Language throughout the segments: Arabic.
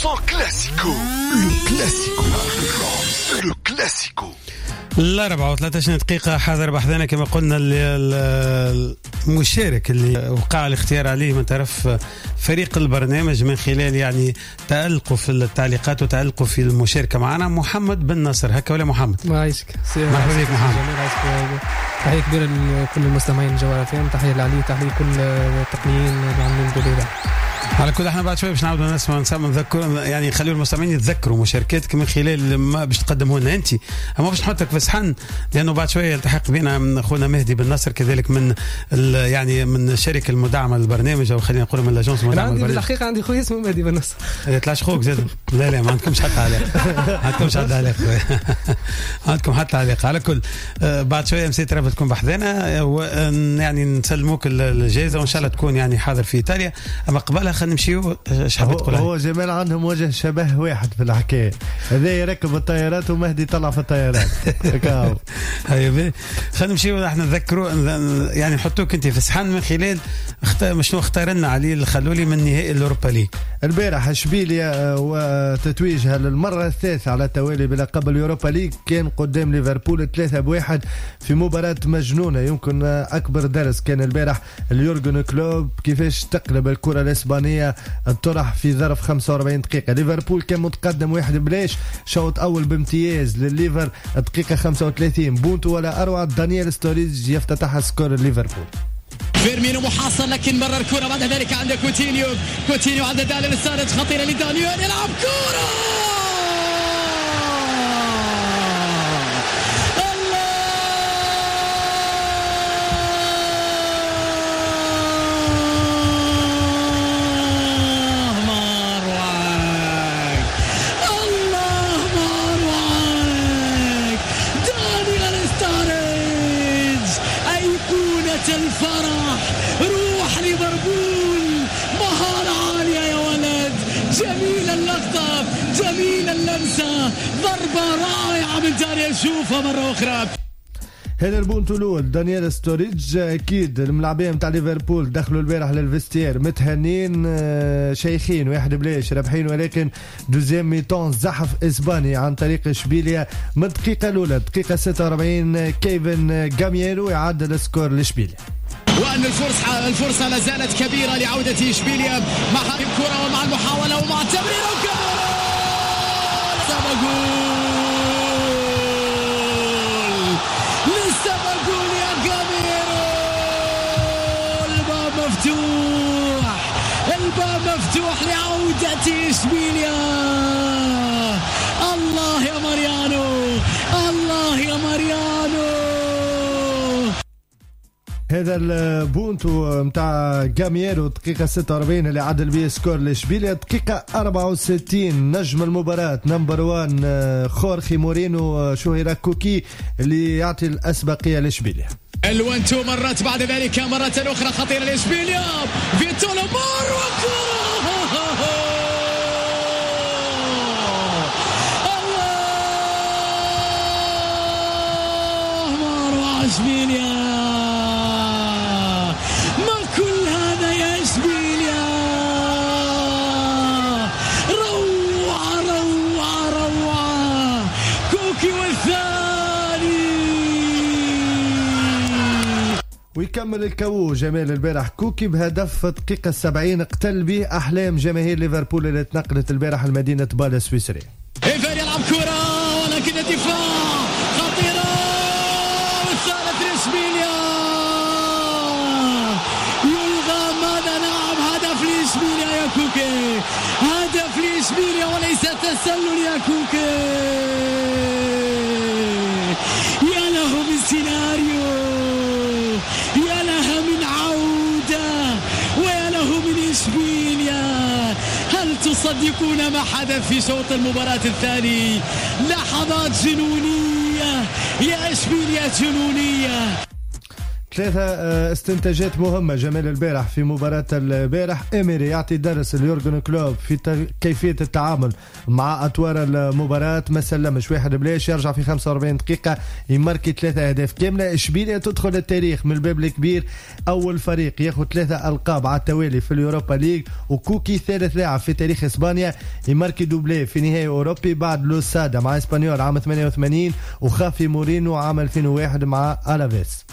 100% classico. Le classico. Le classico. 34 دقيقة حاضر بحثنا كما قلنا المشارك اللي وقع الاختيار عليه من طرف فريق البرنامج من خلال يعني تألقه في التعليقات وتألقه في المشاركة معنا محمد بن نصر. هكا ولا محمد؟ ما عايشك مرحبا بك محمد. تحية كبيرة لكل المستمعين جوال فيهم، تحية لعلي، تحية لكل التقنيين اللي عاملين دوليرة. على كل احنا بعد شوي باش نعاودوا نذكر يعني نخليوا المستمعين يتذكروا مشاركاتك من خلال ما باش تقدموا لنا انت، اما باش نحطك في صحن لانه بعد شوي يلتحق بنا اخونا مهدي بن نصر كذلك من يعني من الشركه المدعمه للبرنامج او خلينا نقول من الاجونس المدعمه للبرنامج. الحقيقه عندي خويا اسمه مهدي بن نصر. يطلعش خوك زاد؟ لا ما عندكمش حتى علاقه. عندكمش حتى علاقه. عندكم حتى علاقه. على كل بعد شويه مسيت راه تكون بحذنا يعني نسلموك الجائزه وان شاء الله تكون يعني حاضر في ايطاليا. اما قبلها خلينا نمشيو. هو جمال عندهم وجه شبه واحد في الحكايه، هذا يركب الطيارات ومهدي طلع في الطيارات. هاي خلينا نمشيو احنا نذكروا يعني نحطوك انت في الصحن من خلال شنو اختار لنا علي الخلولي من نهائي الاوروبا ليج البارح. اشبيليا وتتويجها للمره الثالثه على التوالي بلقب اليوروبا ليج كان قدام ليفربول 3-1 في مباراه مجنونه. يمكن اكبر درس كان البارح اليورجن كلوب كيفاش تقلب الكره الاسبانيه الطرح في ظرف 45 دقيقه. ليفربول كان متقدم 1-0، شوط اول بامتياز للليفر الدقيقه 35 بونتو ولا اروع. دانيال ستوريج يفتتح سكور ليفربول. فيرمينو محاصر لكن مرر الكرة بعد ذلك عند كوتينيو عند دانيال ستوريج خطيرة لدانيال يلعب كرة الفرح روح ليفربول. مهارة عالية يا ولد، جميل اللقطة، جميل اللمسة، ضربة رائعة من دانيال. شوفها مرة أخرى. هذا البونتو الأول دانيال ستوريج. أكيد الملاعبين متاع ليفربول دخلوا البارح للفستير متهنين شيخين 1-0 ربحين، ولكن دوزيام ميتون زحف إسباني عن طريق إشبيليا من الدقيقة الأولى. دقيقة 46 كيفن جاميرو يعدل السكور لإشبيليا. وأن الفرصة لازالت كبيرة لعودة إشبيليا مع هذه الكرة ومع المحاولة ومع التمرير للسبقول يا جاميرو. الباب مفتوح لعودة إشبيليا. الله يا ماريانو، الله يا ماريانو. هذا البونتو متاع جاميرو دقيقة 46 اللي عدل بيه سكور لإشبيليا. دقيقة 64 نجم المباراة نمبر 1 خورخي مورينو شهيرة كوكي اللي يعطي الأسبقية لإشبيليا. الوانتو مرت بعد ذلك مرة أخرى خطيرة لإشبيليا. فيتولو مار الله مار إشبيليا. ويكمل الكو جمال البارح كوكي بهدف دقيقة 70 اقتل به أحلام جماهير ليفربول اللي تنقلت البارح المدينة بالا السويسرية. إيفان يلعب كرة ولكن الدفاع خطيرة والثالث لإشبيليا يلغى. ماذا نعم، هدف لإشبيليا يا كوكي، هدف لإشبيليا وليس تسلل يا كوكي. يا له من سيناريو، يا لها من عودة، ويا له من إشبيليا. هل تصدقون ما حدث في شوط المباراة الثاني؟ لحظات جنونية يا إشبيليا، جنونية. 3 استنتاجات مهمة جمال البارح في مباراة البارح. إميري يعطي درس ليورجن كلوب في كيفية التعامل مع أطوار المباراة، ما سلمش واحد بلاش، يرجع في 45 دقيقة يماركي 3 أهداف كاملة. إشبيلية تدخل التاريخ من الباب الكبير، أول فريق ياخد 3 ألقاب على التوالي في اليوروبا ليج، وكوكي ثالث لاعب في تاريخ إسبانيا يماركي دوبلي في نهائي أوروبي بعد لوسادا مع إسبانيول عام 88 وخافي مورينو عام 2001 مع ألافيس.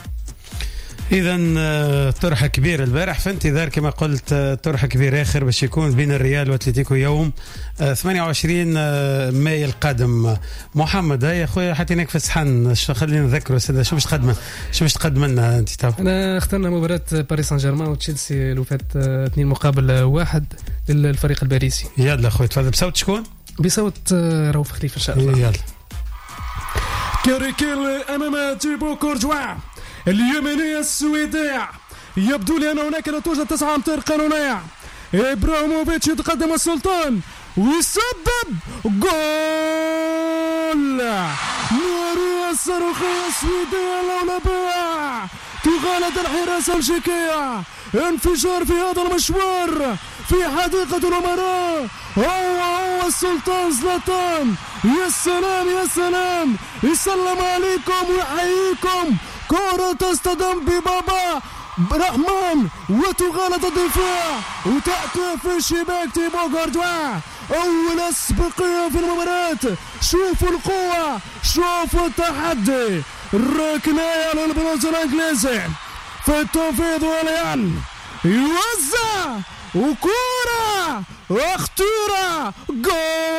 إذا طرح كبير البارح في انتظار كما قلت طرح كبير آخر باش يكون بين الريال واتلتيكو يوم 28 ماي القادم. محمد هيا خويا حتى هناك في الصحن خلينا نذكروا سيدنا شو باش تقدم لنا انت تو؟ انا اخترنا مباراة باريس سان جيرمان وتشيلسي اللي فات 2-1 للفريق الباريسي. يلا خويا تفضل. بصوت شكون؟ بصوت رؤوف خليفة ان شاء الله. يلا. كاريكيل امام تيبو كورجوا اليمني السويدي. يبدو لي أن هناك لا توجد 9 أمتار قانونية. إبراهيموفيتش يتقدم السلطان ويسبب جول. نارية الصاروخية السويدية الأولمبية تغالط الحراسة التشيكية. انفجار في هذا المشوار في حديقة الأمراء. هو السلطان زلاتان. يا سلام يا سلام، يسلم عليكم ويحييكم. كرة تصطدم ببابا رحمن وتغالط الدفاع وتأتي في شباك تيبو كورتوا. أول أسبقية في المباراة. شوفوا القوة، شوفوا التحدي. الركنية للبلوز الإنجليزي في التنفيذ واليان يوزع وكرة وخطيرة جول.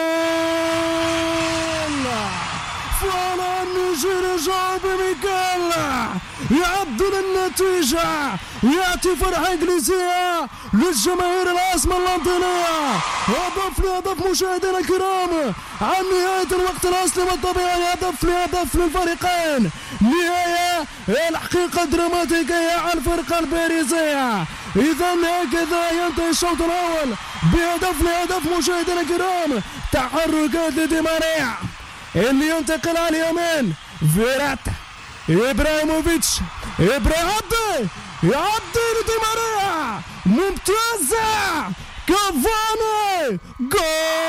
فعلا نيجيريا جاوب بميكال يعدل النتيجة، يأتي فرحة إنجليزية للجماهير العاصمة اللندنية. هدف مشاهدينا الكرام عن نهاية الوقت الأصلي والطبيعي. هدف للفريقين. نهاية الحقيقة دراماتيكية على الفرقة الباريسية. إذا هكذا ينتهي الشوط الأول بهدف مشاهدينا الكرام. تحركات لدي ماريا اللي ينتقل على اليمين. فيرات إبراهيموفيتش يعدي لدي ماريا ممتازة. كافاني جول.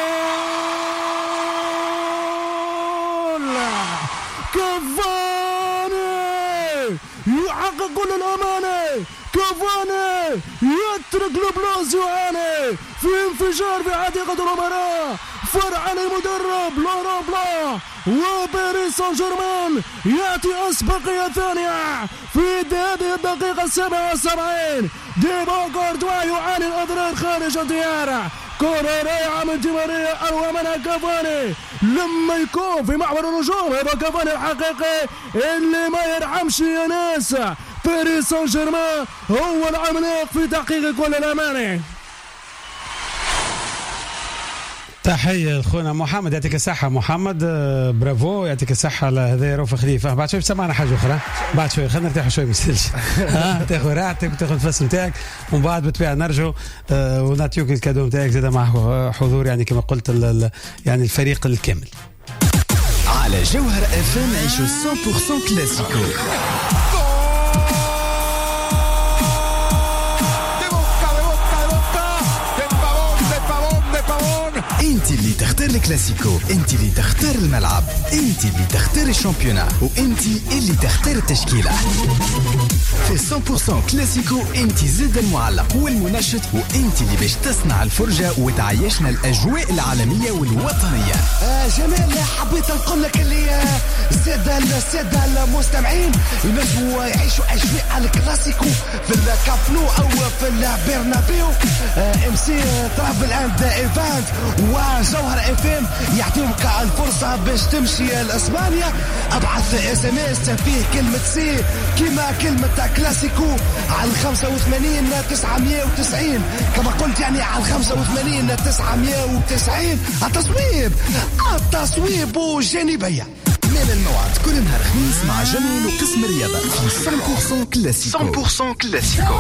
كافاني يحقق كل الأماني. كافاني يترك البلوز يعاني في انفجار في حديقة الأمراء. فرع المدرب لوران بلا وباريس سان جيرمان يأتي أسبقية ثانية في هذه الدقيقة 77. تيبو كورتوا يعاني الأضرار خارج الديار. كرة رائعة من دي ماريا أروى منها كافاني. لما يكون في محور الهجوم هذا كافاني الحقيقي اللي ما يرحمش يا ناس. باريس سان جيرمان هو العملاق في تحقيق كل الأماني. تحية لخونا محمد، يعطيك الصحة محمد، برافو، يعطيك الصحة على هذا رؤوف خليفة. بعد شوي سمعنا حاجة أخرى، بعد شوي خلينا نرتاحوا شوي مسلش تاخذ راحتك وتاخذ الفصل نتاعك ومن بعد بالطبيعة نرجعوا ونعطيوك الكادو نتاعك زاد مع حضور يعني كما قلت يعني الفريق الكامل. على جوهر اف ام عيشوا 100% كلاسيكو. انت اللي تختار الكلاسيكو، انت اللي تختار الملعب، انت اللي تختار الشامبيونا، وانت اللي تختار التشكيلة. في 100% كلاسيكو انت زاد المعلق والمنشط، وانت اللي باش تصنع الفرجة وتعيشنا الاجواء العالمية والوطنية. جمال حبيت نقول لك اللي زاد المستمعين ينجموا يعيشوا اجواء على الكلاسيكو في الكابنو او في البرنابيو. ام سي ترافل اند ايفنت وجوهر اف ام يعطيوك الفرصه باش تمشي لاسبانيا. ابعث اس ام اس فيه كلمه سي كما كلمه كلاسيكو على 85 990 كما قلت يعني على 85 990. التصويب وجانبيه من الموعد كل نهار خميس مع جمال وقسم الرياضة في 100% كلاسيكو. 100% كلاسيكو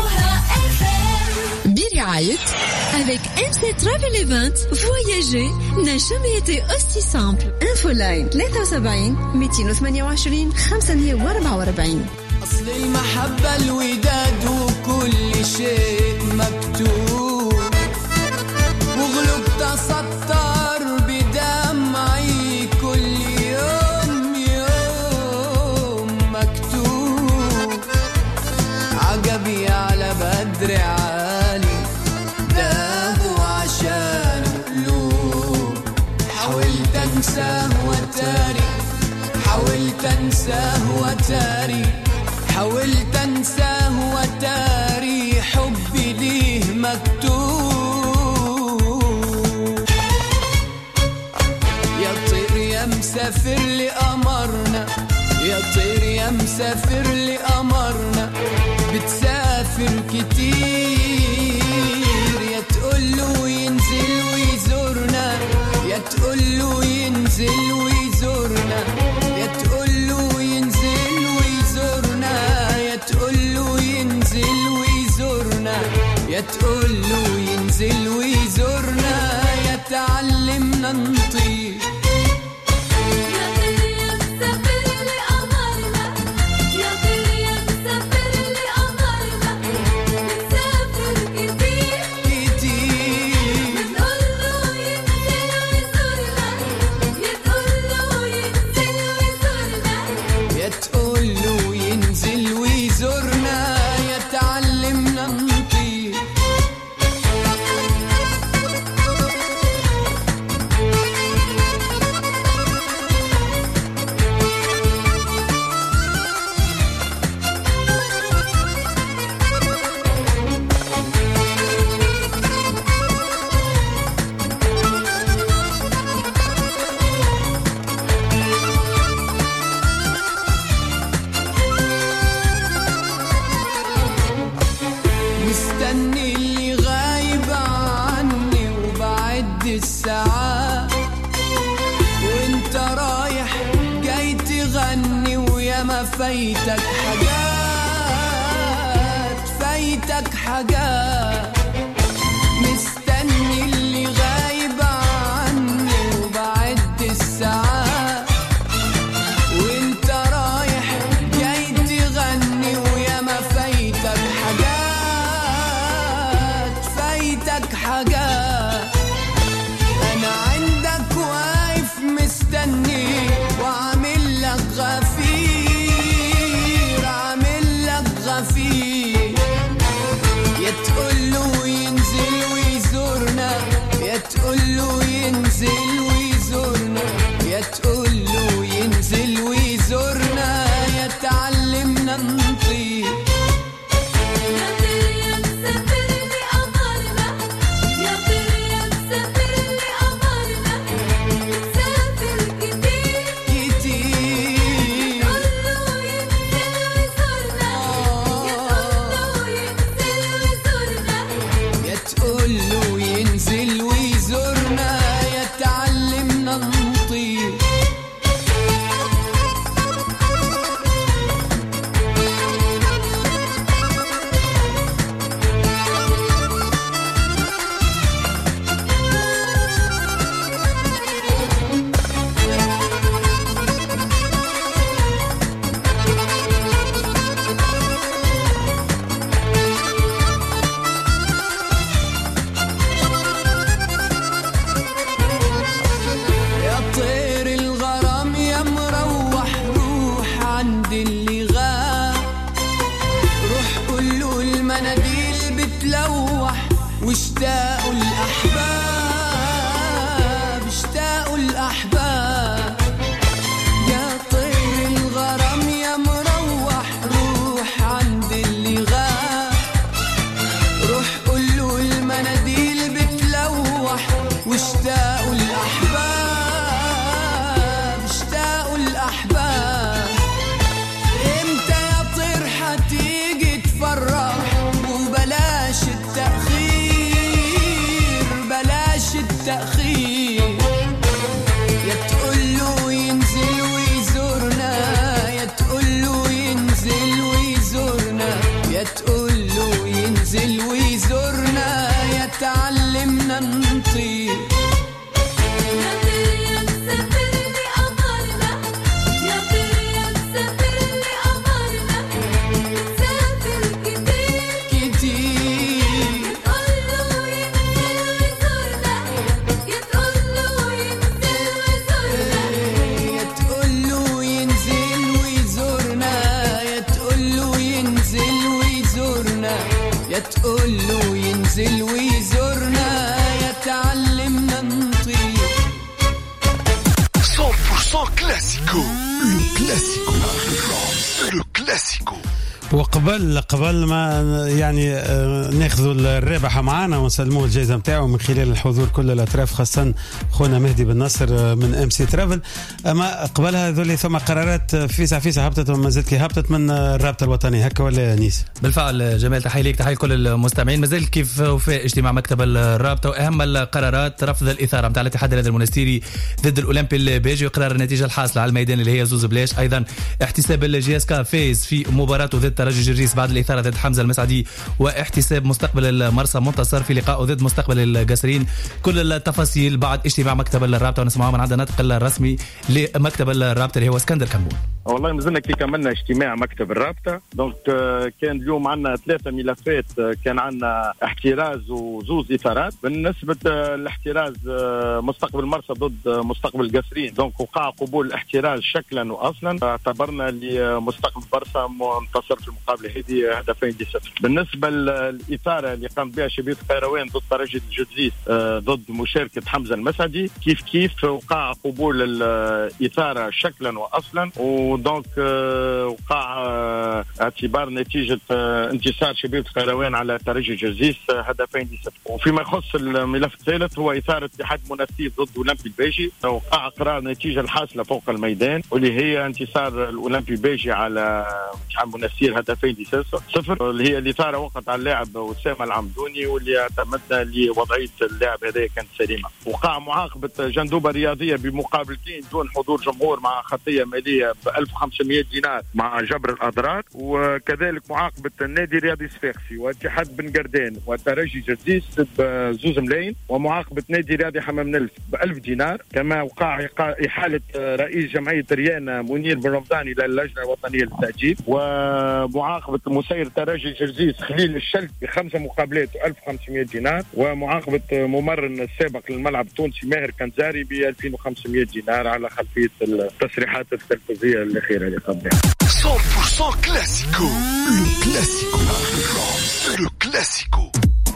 برعاية avec MC Travel Event. Voyager n'a jamais été aussi simple. Infoline 73 228 544. أصل المحبة الوداد وكل شيء مكتوب، وغلب تسطر بدمعي كل يوم يوم مكتوب. عجبي على بدر عالي دابوا عشان قلوب، حاولت انساه وتاري، حاولت انساه وتاري، حاولت انساه وتاري حبي ليه مكتوب. يا طير يا مسافر لقمرنا، يا طير يا مسافر لقمرنا، بتسافر كتير، يا تقوله ينزل ويزورنا، يا تقوله ينزل ويزورنا، يا تقوله ينزل ويزورنا، يا تقوله ينزل ويزورنا، يا تقوله ينزل ويزورنا، يا تعلمنا نطير. مستني اللي غايب عني وبعد الساعات، وانت رايح جاي تغني ويا ما فايتك حاجات، فايتك حاجات. مستني اللي غايب عني وبعد الساعات، وانت رايح جاي تغني ويا ما فايتك حاجات، فايتك حاجات. انا عندك واقف مستني وعامل لك غفير، عامل لك غفير. يا تقوله ينزل ويزورنا، يا تقوله ينزل ويزورنا، يا تقوله ينزل ويزورنا، يا تعلمنا نطير. واشتاقوا الأحباب، اشتاقوا الأحباب. يا طير الغرام يا مروح، روح عند اللي غاب، روح قوله المناديل بتلوح. واشتاقوا الأحباب، اشتاقوا الأحباب. امتى يا طير حتيجي تفرح، وبلاش التأخير، بلاش التأخير. يا تقوله ينزل ويزورنا، يا تقوله ينزل ويزورنا، يا تقوله ينزل ويزورنا، يا تعلمنا نطير. لو كلاسيكو. وقبل ما يعني ناخذوا الرابحه معنا ونسلموه الجائزه نتاعو من خلال الحضور كل الاطراف، خاصه خونا مهدي بن نصر من ام سي ترافل. اما قبلها هذول ثم قرارات فيسا هبطت وما زالت كي هبطت من الرابطه الوطنيه، هكا ولا نيس؟ بالفعل جمال، تحيه ليك، تحيه لكل المستمعين. ما زال كيف وفاء اجتماع مكتب الرابطه، واهم القرارات رفض الاثاره نتاع الاتحاد الرياضي المونستيري ضد الاولمبي البيجي وقرار النتيجه الحاصله على الميدان اللي هي زوز بلاش. ايضا احتساب الجي اس كا فاز في مباراته ضد ترجي جريس بعد الإثارة ضد حمزة المسعدي، واحتساب مستقبل المرسى منتصر في لقائه ضد مستقبل القصرين. كل التفاصيل بعد اجتماع مكتب الرابطة، ونسمعها من عندنا نطق الرسمي لمكتب الرابطة اللي هو اسكندر كمون. والله مازلنا كي كملنا اجتماع مكتب الرابطة، دونك كان اليوم عندنا 3 ملفات. كان عندنا احتراز وزوز إثارات. بالنسبة الاحتراز مستقبل مرسى ضد مستقبل القصرين، دونك وقع قبول الاحتراز شكلا وأصلا. اعتبرنا لمستقبل مرسى منتصر في المقابلة هذه هدفين لصفر. بالنسبة للإثارة اللي قام بها شبيبة القيروان ضد ترجي الجديد ضد مشاركة حمزة المسعدي، كيف وقع قبول الإثارة شكلا وأصلا، ودونك وقع اعتبار نتيجة انتصار شبيبة القيروان على ترجي الجزيز هدفين لصفر. وفيما يخص الملف الثالث هو إثارة اتحاد منافسين ضد أولمبي البيجي، وقع قرار نتيجة الحاصلة فوق الميدان، واللي هي انتصار الأولمبي البيجي على اتحاد منافسين هدفين لصفر، اللي هي الإثارة وقعت على اللاعب وسام العمدوني، واللي اعتمدنا لوضعية اللاعب هذا كانت سليمة. وقع معاقبة جندوبة رياضية بمقابلتين دون حضور جمهور مع خطية مالية ب 1500 دينار مع جبر الأضرار، وكذلك معاقبة النادي الرياضي الصفاقسي واتحاد بن قردان وترجي جرزيس بزوز ملايين، ومعاقبة نادي رياضي حمام نلف ب1000 دينار. كما وقع إحالة رئيس جمعية ريان منير بن رمضان إلى اللجنة الوطنية للتأجيل، ومعاقبة مسير ترجي جرزيس خليل الشلت ب5 مقابلات و1500 دينار، ومعاقبة ممرن السابق للملعب التونسي ماهر كنزاري ب 2500 دينار على خلفية التصريحات التلفزية الأخيرة اللي قبلها. 100% كلاسيكو. لو كلاسيكو.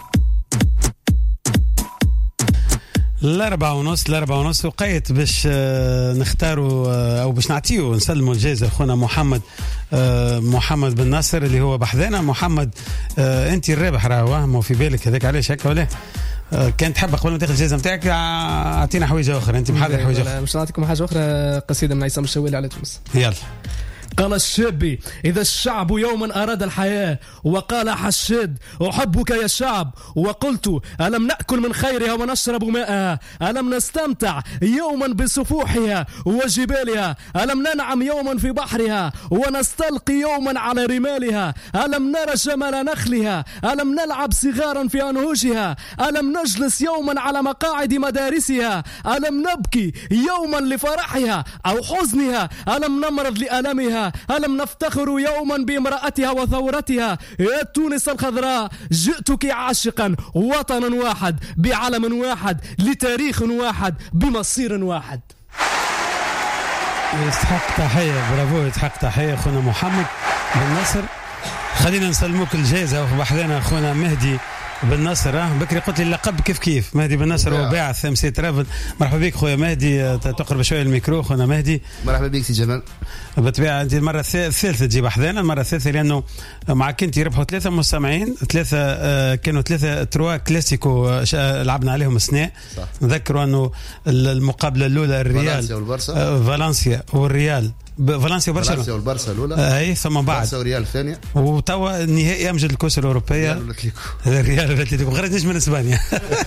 الأربعة ونص وقيت باش نختاروا أو باش نعطيه نسلموا الجائزة أخونا محمد بن ناصر اللي هو بحذانا. محمد أنت الرابح راهو مو في بالك هذاك، علاش هكا ولا كان تحب قبل ما تاخذ الجائزة نتاعك أعطينا حويجة أخرى؟ أنت محضر حويجة أخرى؟ مش نعطيكم حاجة أخرى، قصيدة من عصام الشوالي على تونس. يلا. قال الشابي إذا الشعب يوما أراد الحياة، وقال حشاد أحبك يا شعب، وقلت ألم نأكل من خيرها ونشرب ماءها، ألم نستمتع يوما بسفوحها وجبالها، ألم ننعم يوما في بحرها ونستلقي يوما على رمالها، ألم نرى جمال نخلها، ألم نلعب صغارا في أنهوشها، ألم نجلس يوما على مقاعد مدارسها، ألم نبكي يوما لفرحها أو حزنها، ألم نمرض لألمها، ألم نفتخر يوما بامرأتها وثورتها. يا تونس الخضراء جئتك عاشقا، وطنا واحد بعلم واحد لتاريخ واحد بمصير واحد. يستحق تحية، برافو، يستحق تحية أخونا محمد بن نصر. خلينا نسلموك الجائزة وبحذانا أخونا مهدي بن نصر. بكري قلت لي اللقب كيف مهدي بن نصر وباعث ام سي ترافل. مرحبا بك خويا مهدي، تقرب شويه الميكرو خونا مهدي. مرحبا بك سي جمال. بالطبيعه انت المره الثالثه تجيب حذانا، المره الثالثه لانه معك انت ربحوا 3 مستمعين، كانوا 3 كلاسيكو لعبنا عليهم السناء. نذكروا انه المقابله الاولى الريال فالنسيا والريال، فالنسيا وبرشلونه والبارسا الاولى، اي ثم بعد بارسا والريال الثانيه، وتوا النهائي امجد الكؤوس الاوروبيه الريال والاتليتيكو. خرجناش من اسبانيا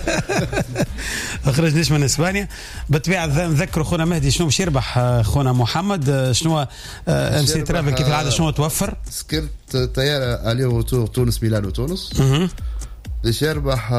من اسبانيا. بالطبيعه نذكروا خونا مهدي شنو باش يربح خونا محمد، شنو ام سي ترافل كيف العاده شنو توفر؟ سكرت طياره اليو وتور تونس ميلان وتونس باش يربح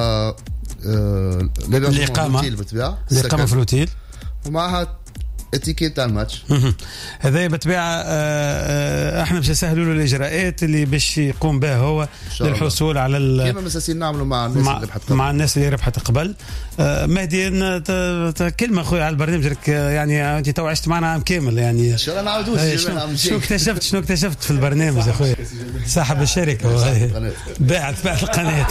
الإقامة في الأوتيل ومعها اتيكيت تاع الماتش. هذا بالطبيعه احنا باش نسهلوا له الاجراءات اللي باش يقوم بها هو للحصول على كيما مساسين نعملوا مع الناس اللي ربحت قبل. مع الناس اللي ربحت قبل. مهدي كلمه خويا على البرنامج، يعني انت تو عشت معنا عام كامل، يعني ان شاء الله نعاودوش. شنو اكتشفت في البرنامج يا خويا؟ صاحب الشركه باعت القناه.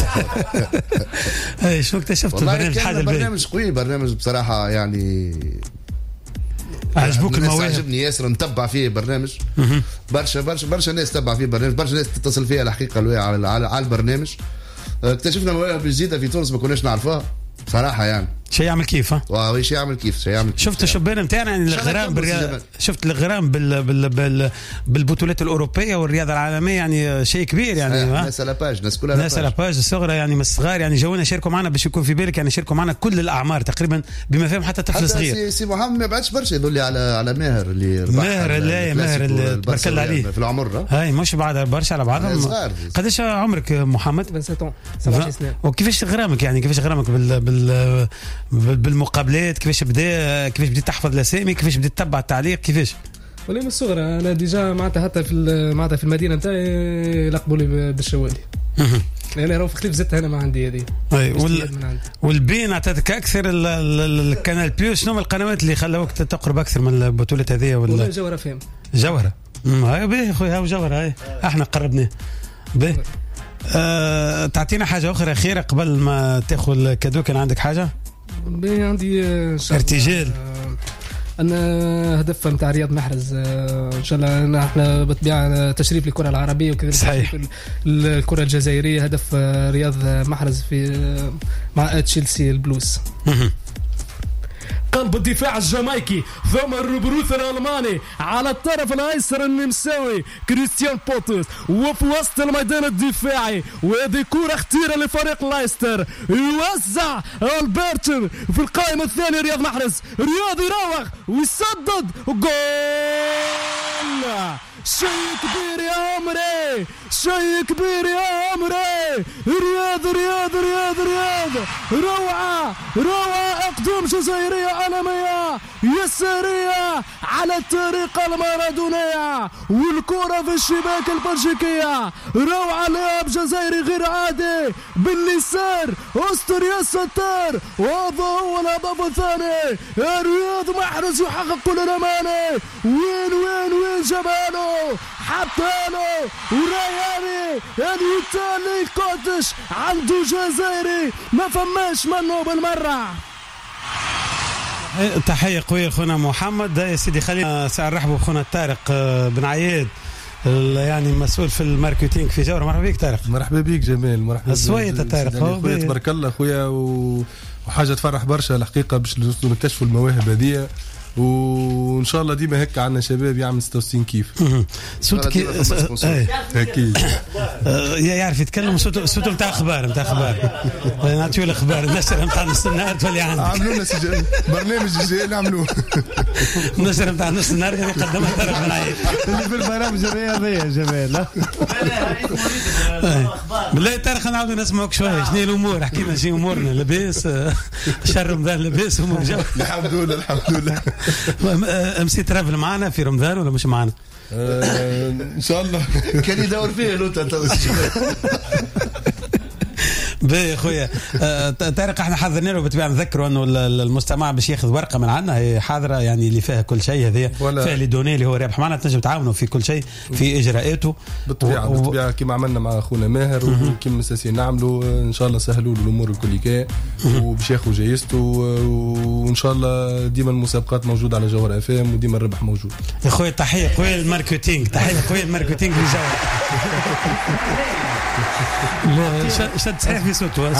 شنو اكتشفت في البرنامج؟ حاجه برنامج قوي، برنامج بصراحه يعني عجبوك المواهب؟ عجبني ياسر، نتبع فيه برنامج برشا ناس تتبع فيه برنامج، برشا ناس تتصل فيها الحقيقه على البرنامج. اكتشفنا مواهب جديده في تونس ما كناش نعرفها صراحه، يعني شيء يعمل كيف. شيء يعمل كيف. شفت الشبان نتاعنا يعني الغرام شفت الغرام بالبطولات الاوروبيه والرياضه العالميه، يعني شيء كبير يعني. ناس على باج، ناس كلها ناس على باج الصغرى يعني من الصغار، يعني جونا شاركوا معنا باش يكون في بالك، يعني شاركوا معنا كل الاعمار تقريبا بما فيهم حتى طفل صغير. سي محمد ما بعدش برشا يدل لي على ماهر ماهر بارك الله عليه في العمر. هاي مش بعد برشا على بعضهم. قداش عمرك محمد؟ 27 سنه. وكيفاش غرامك يعني كيفاش غرامك بالمقابلات؟ كيفاش بديت تحفظ الاسامي؟ كيفاش بديت تتبع التعليق؟ كيفاش؟ والله من الصغر انا ديجا معناتها حتى في المدينه نتاعي لقبوا لي بالشوالي. انا راهو في خليف زدت انا ما عندي هذه. والبين عطاتك اكثر القناه بلوس. شنو القنوات اللي خلوك تقرب اكثر من البطولات هذه؟ والله جوهره فهم. جوهره هاي باهي خويا، هاو جوهره هاي احنا قربناه باهي. تعطينا حاجه اخرى اخيره قبل ما تاخذ الكادو. كان عندك حاجه؟ عندي ارتجال. أنا هدف نتاع رياض محرز إن شاء الله. احنا بالطبيعة تشريف للكرة العربية وكذلك صحيح الكرة الجزائرية. هدف رياض محرز في مع تشيلسي البلوز. قلب الدفاع الجامايكي ثم الروبروث الألماني على الطرف الأيسر النمساوي كريستيان بوتوس، وفي وسط الميدان الدفاعي وهذه كرة خطيرة لفريق لايستر. يوزع البرتن في القائمة الثانية رياض محرز. رياض يراوغ ويسدد جول. شيء كبير يا عمري، شيء كبير يا عمري. رياض رياض رياض رياض روعة روعة. اقدام جزائرية عالمية يسارية على الطريقة المارادونية والكرة في الشباك البلجيكية. روعة، لاعب جزائري غير عادي باليسار. استر يا ستار، وهذا هو الهدف الثاني. رياض محرز يحقق كل الأماني. وين جبانه حتى له ورياني اليوتالي قدش عنده جزائري ما فماش منه بالمرة. تحية قوية خونا محمد. يا سيدي خلينا نرحبوا بخونا طارق بن عياد، يعني مسؤول في الماركتينج في جورة. مرحبا بك طارق. مرحبا بك جمال. مرحبا سوية طارق. خويا تبارك الله خويا، وحاجة تفرح برشا الحقيقة باش نكتشفوا المواهب هذه، وان شاء الله ديما هكا عندنا شباب يعمل 66 كيف صوتك اكيد يعرف يتكلم. صوته نتاع اخبار نعطيو الاخبار النشره نتاع نص النهار تولي عندك. عملوا لنا برنامج جاي نعملوه النشره نتاع نص النهار اللي قدمها طارق بن عياد اللي في البرامج الرياضيه جمال. بالله طارق نعاودوا نسمعوك شويه. شنو الامور؟ احكي لنا شنو امورنا؟ لاباس؟ شهر رمضان لاباس؟ امور جو؟ الحمد لله الحمد لله. امسي ترافل معنا في رمضان ولا مش معنا؟ ان شاء الله. كان يدور فيه لوتا باهي خويا طارق. احنا حضرنا له بالطبيعه نذكروا انه المستمع باش ياخذ ورقه من عندنا هي حاضره، يعني اللي فيها كل شيء. هذه فيها لي دوني اللي هو رابح معنا. تنجم تعاونوا في كل شيء في اجراءاته بالطبيعه كما عملنا مع اخونا ماهر وكما مساسين نعملوا. ان شاء الله سهلوا له الامور الكل وباش ياخذ جايزته. وان شاء الله ديما المسابقات موجوده على جوهر اف ام وديما الربح موجود. يا خويا تحيه قويه الماركتينج، تحيه قويه الماركتينج لجوهر. شد صحيح في صوته.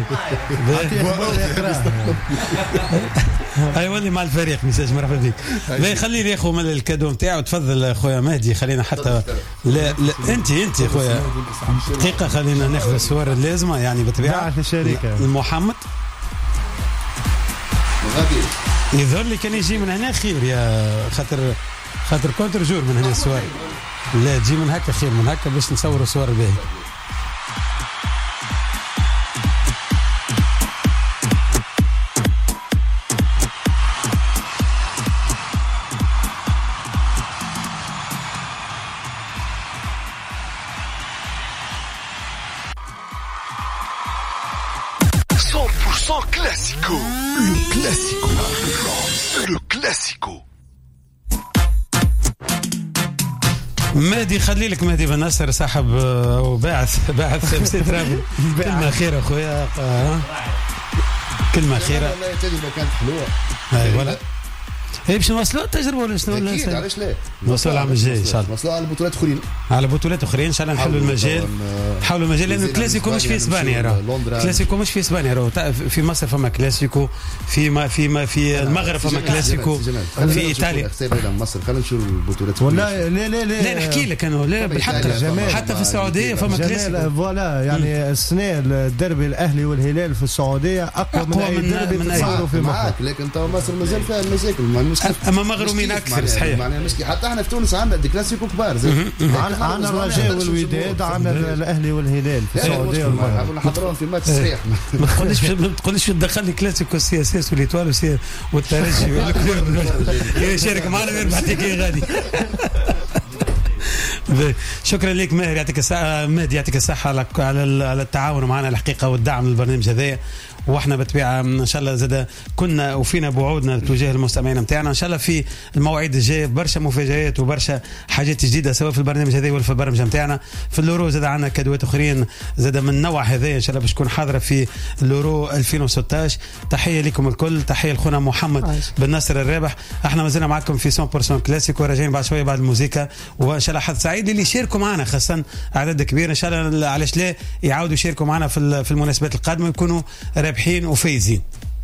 اي ولي مع الفريق مساج. مرحبا بك. لا خلي لي اخو من الكادو نتاعو. تفضل خويا مهدي. خلينا حتى لا انت خويا دقيقه خلينا ناخذ الصور اللازمه يعني بالطبيعه. محمد يظهر لي كان يجي من هنا خير يا خاطر كونتر جور من هنا الصور. لا تجي من هكا خير من هكا باش نصوروا صور باهي. Classico. Le classico. Le classico. مهدي خلي لك مهدي بن نصر صاحب وباعث امسي ترابي. كلمة خيرة خويا كلمة خيرة. والله تاني ما كانت حلوة. اي ولا هي باش نوصلوا التجربه ولا شنو؟ اكيد علاش لا نوصلوا العام الجاي ان شاء الله، نوصلوا على بطولات اخرين، على بطولات اخرين ان شاء الله. نحلوا المجال، نحاولوا المجال، لان الكلاسيكو مش في اسبانيا، راه الكلاسيكو مش في اسبانيا، راه في مصر فما كلاسيكو، في المغرب فما كلاسيكو، في ايطاليا. مصر خلينا نشوف البطولات. ولا لا لا لا لا نحكي لك انا، لا بالحق حتى في السعوديه فما كلاسيكو. فوالا يعني السنه الدربي الاهلي والهلال في السعوديه اقوى من اي دربي تصوروا في مصر، لكن تو مصر مازال فيها المشاكل، اما مغرومين اكثر صحيح. معناها مشكل، حتى احنا في تونس عندنا دي كلاسيكو كبار زي عندنا الرجاء والوداد، عندنا الاهلي والهلال في السعوديه والمغرب، نحضروهم في ماتش صحيح. ما تقوليش تدخل لي كلاسيكو سي اس اس والإيطوال والترجي يشارك معنا ويربح تيكي غادي. شكرا لك ماهر، يعطيك الصحة. مهدي يعطيك الصحة على التعاون معنا الحقيقة والدعم للبرنامج هذا، واحنا بالطبيعه ان شاء الله زاد كنا وفينا بوعودنا تجاه المستمعين نتاعنا. ان شاء الله في المواعيد الجايه برشا مفاجآت وبرشا حاجات جديده سواء في البرنامج هذا ولا في البرنامج نتاعنا. في اللورو زاد عندنا كادوات اخرين زاد من النوع هذا ان شاء الله باش تكون حاضره في اللورو 2016. تحيه لكم الكل، تحيه لخونا محمد بن ناصر الرابح. احنا مازلنا معكم في 100% كلاسيكو، راجعين بعد شويه بعد الموسيقى، وان شاء الله حظ سعيد اللي يشاركوا معنا، خاصه عدد كبير ان شاء الله. علاش لا يعاودوا يشاركوا معنا في المناسبات القادمه ويكونوا رابحين وفايزين.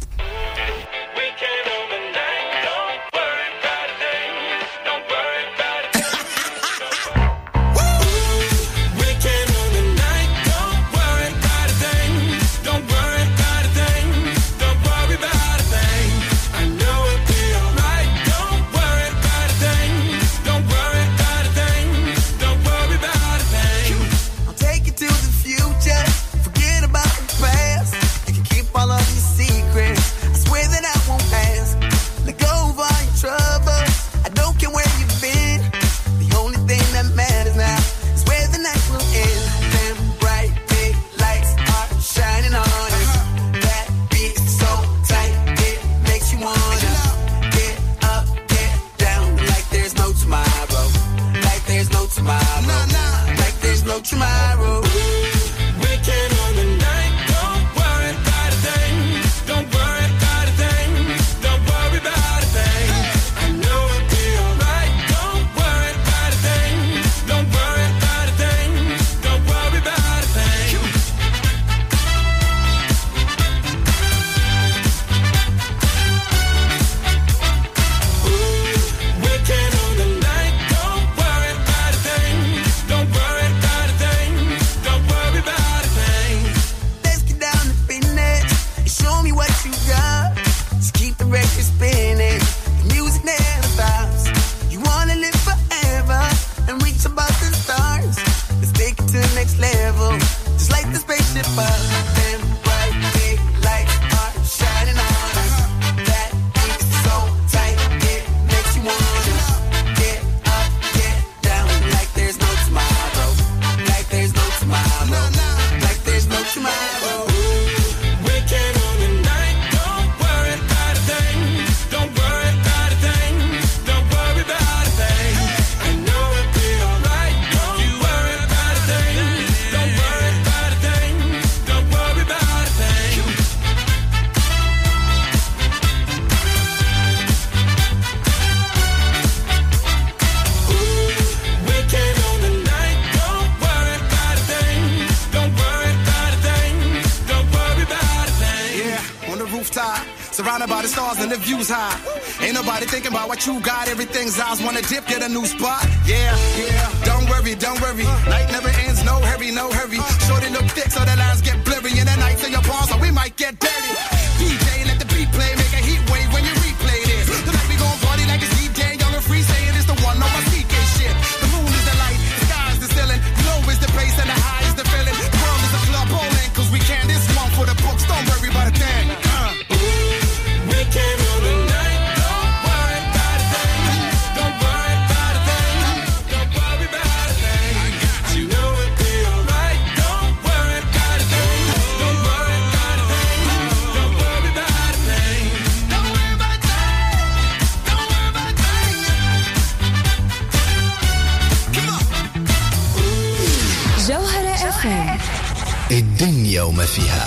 You got everything's eyes wanna dip, get a new spot. Yeah, yeah. Don't worry. Night never ends, no hurry. Shorty look thick, so the lines get blurry. In the night, to your palms, so we might get dirty. DJ, let the beat play, make a heat wave when you replay this. Tonight we gon' party like it's DJ, young and free, saying it's the one on my CK shit. The moon is the light, the sky is the ceiling, low is the bass and the high is the feeling. The world is a club bowling, 'cause we can. This one for the books, don't worry about a thing. We can on the night. الدنيا وما فيها.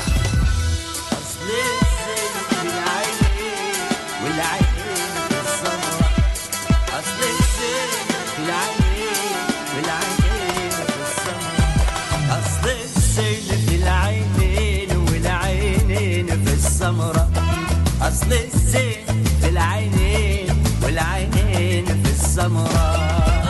أصل الزين في العينين والعينين في السمراء.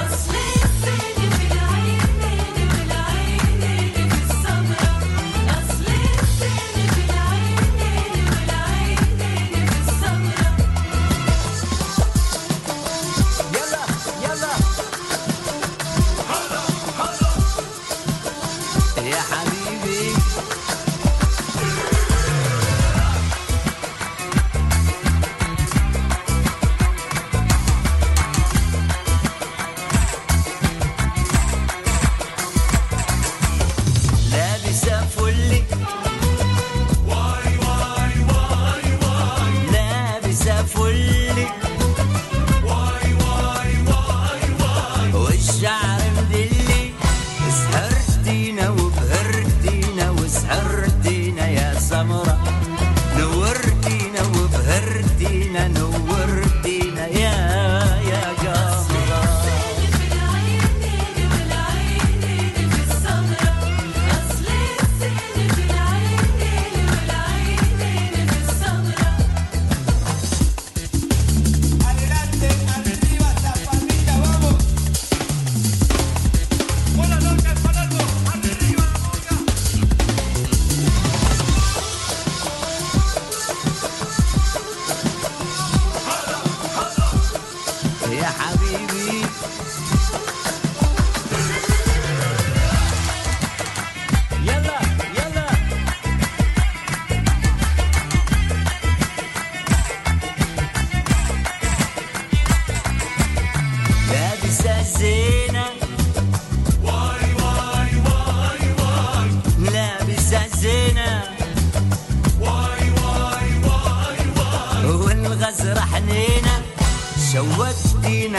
شوقتينا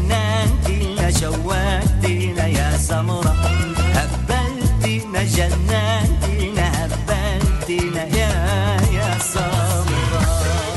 جننتينا شوقتينا يا سمرة هبلتينا جننتينا هبلتينا يا سمرة.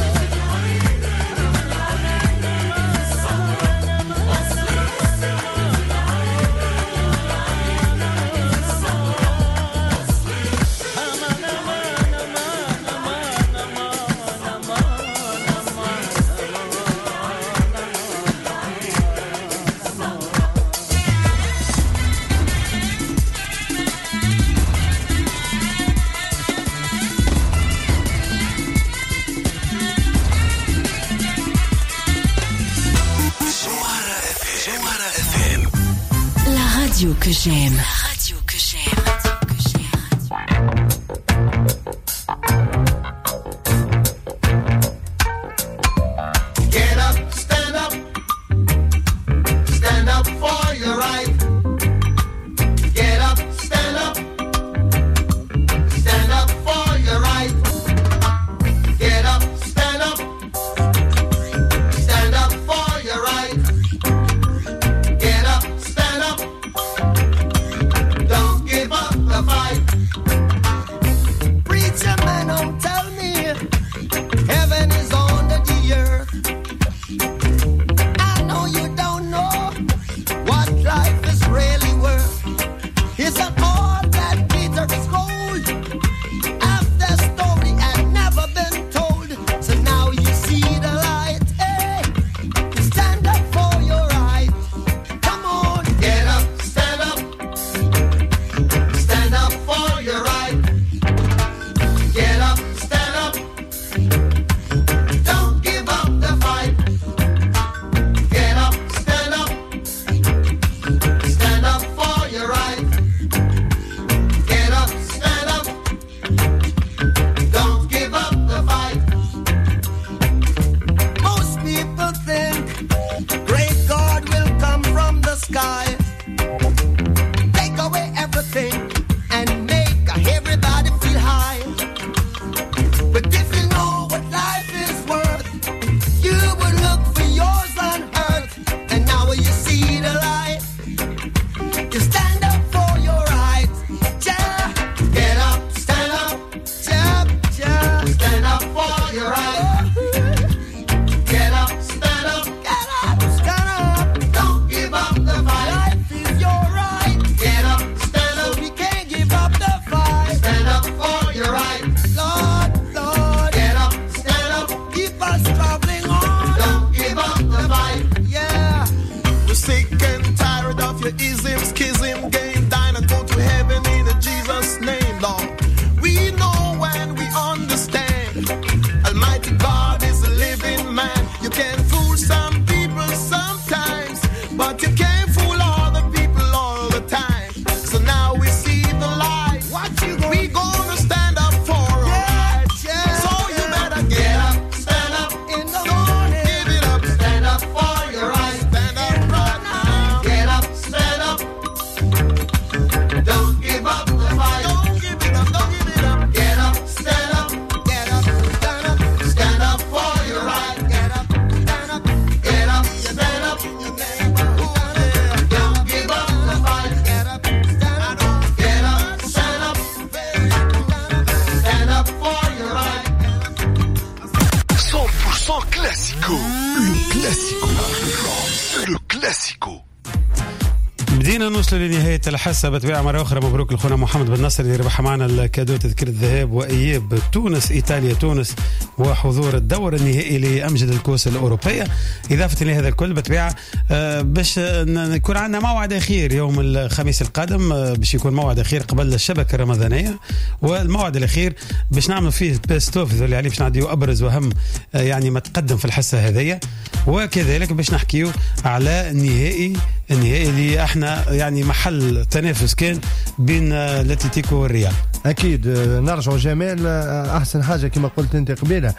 radio que j'aime. La radio que j'aime. Get up, stand up. Stand up for your right. Get up, stand up. Stand up for your right. Get up, stand up. Stand up for your right. Get up, stand up. ism, schism, gain, dine and go to heaven in Jesus' name, Lord. We know and we understand. Almighty God is a living man. You can fool some people sometimes, but you can't fool all the people all the time. So now we see the light. What you gonna? We gonna stand up for right. Yeah. So you better get up, stand up in the morning. Give it up, stand up for your right. Stand up right now. Get up, stand up. Don't give up the fight. Don't give it up, don't give it up. Get up, stand up. Get up, stand up. Stand up for your right. Get up, stand up. Get up, stand up. Don't give up the fight. Get up, stand up. Get up, stand up. Stand up for your right. 100% classico. Le classico. Le classico. بدينا نوصل لنهاية الحصة بتبيع مرة أخرى. مبروك لخونا محمد بن نصر اللي ربح معنا الكادو تذكير الذهاب وإياب تونس إيطاليا تونس وحضور الدور النهائي لأمجد الكؤوس الأوروبية. إضافة لهذا الكل بتبيع باش يكون عندنا موعد أخير يوم الخميس القادم باش يكون موعد أخير قبل الشبكة الرمضانية، والموعد الأخير باش نعمل فيه بيستوف اللي عليه باش نعديو أبرز وهم يعني ما تقدم في الحصة هذية، وكذلك باش نحكيو على النهائي اللي احنا يعني محل تنافس كان بين الاتليتيكو والريال. اكيد نرجعوا جمال. احسن حاجه كما قلت انت قبيله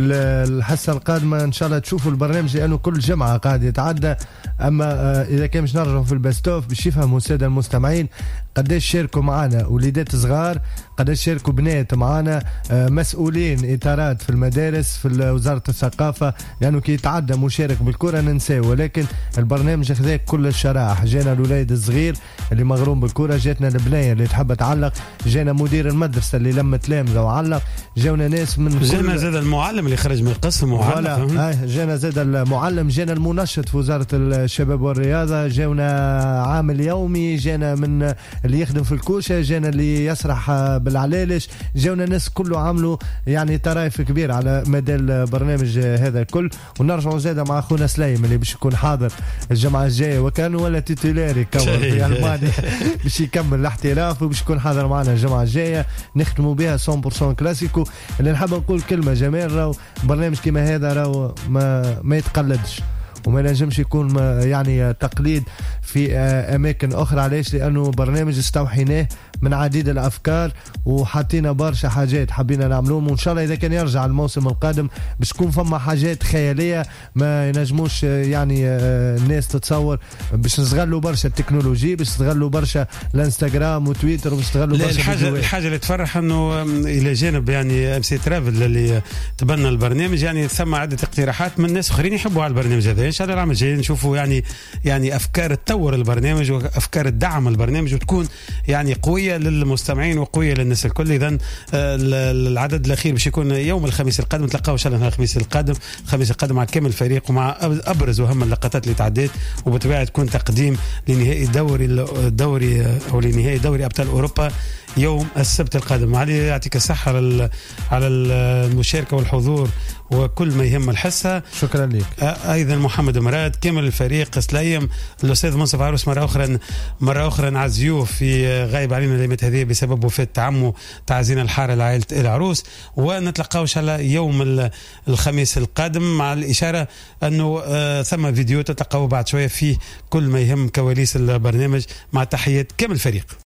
الحصه القادمه ان شاء الله تشوفوا البرنامج لانه كل جمعه قاعد يتعدى. اما اذا كان باش نرجعوا في الباستوف باش يفهموا الساده المستمعين قداش شاركوا معنا وليدات صغار، قداش شاركوا بنات معنا، مسؤولين اطارات في المدارس في وزاره الثقافه، لانه كي يتعدى مشارك بالكره ننساه. ولكن البرنامج خذا كل الشرائح. جانا الوليد الصغير اللي مغروم بالكره، جاتنا البنيه اللي تحب تعلق، جانا مدير المدرسه اللي لم تلامذه وعلق، جانا ناس من جانا زاد المعلم اللي خرج من القسم وعلق، جانا زاد المعلم، جانا المنشط في وزاره الشباب والرياضه، جانا عامل يومي، جانا من اللي يخدم في الكوشه، جانا اللي يسرح بالعلالش، جاونا ناس كله عملوا يعني طرائف كبير على مدى البرنامج هذا الكل. ونرجعوا زاده مع اخونا سليم اللي باش يكون حاضر الجمعه الجايه وكان ولا تيتولاري كور في المانيا باش يكمل الاحتراف وباش يكون حاضر معنا الجمعه الجايه نختموا بها 100% كلاسيكو. اللي نحب نقول كلمه جمال، راهو برنامج كما هذا راهو ما يتقلدش وما نجمش يكون يعني تقليد في أماكن أخرى. علاش؟ لأنه برنامج استوحيناه من عديد الأفكار وحطينا برشا حاجات حبينا نعملوهم، وإن شاء الله إذا كان يرجع الموسم القادم باش تكون فما حاجات خيالية ما ينجموش يعني الناس تتصور. باش نستغلوا برشا التكنولوجيا، باش نستغلوا برشا الانستغرام وتويتر، باش نستغلوا برشا الحاجة اللي تفرح أنه إلى جانب يعني MC Travel اللي تبنى البرنامج يعني ثم عدة اقتراحات من ناس آخرين يحبوا على البرنامج هذا. إن شاء الله العام الجاي نشوفوا يعني أفكار تطور البرنامج وأفكار الدعم البرنامج وتكون يعني قوية للمستمعين وقوية للناس الكل. إذن العدد الأخير باش يكون يوم الخميس القادم، نتلقاو إن شاء الله الخميس القادم مع كامل الفريق ومع أبرز وهم اللقطات اللي تعديت، وبالطبيعة تكون تقديم لنهائي الدوري أو لنهائي دوري أبطال أوروبا يوم السبت القادم. علي يعطيك الصحة على المشاركة والحضور وكل ما يهم الحصة. شكرا لك. أيضا محمد مراد كامل الفريق سليم الأستاذ منصف عروس مرة أخرى نعزيوه في غايب علينا الأيامات هذه بسبب وفاة عمه، تعزينا الحارة لعائلة العروس، ونتلقاو إن شاء الله يوم الخميس القادم مع الإشارة أنه ثم فيديو تتلقاو بعد شوية فيه كل ما يهم كواليس البرنامج مع تحيات كامل الفريق.